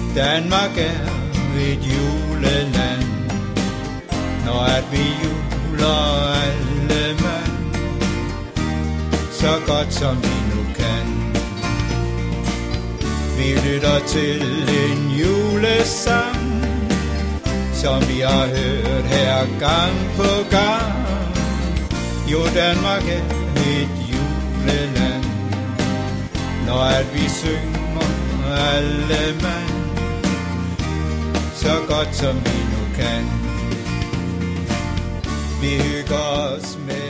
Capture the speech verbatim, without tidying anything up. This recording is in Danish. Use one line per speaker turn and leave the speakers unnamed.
Danmark er et juleland, når at vi juler alle mand, så godt som vi nu kan. Vi lytter til en julesang, som vi har hørt her gang på gang. Jo, Danmark er et juleland, når at vi synger alle mand, så godt som vi nu kan. Vi hygger os med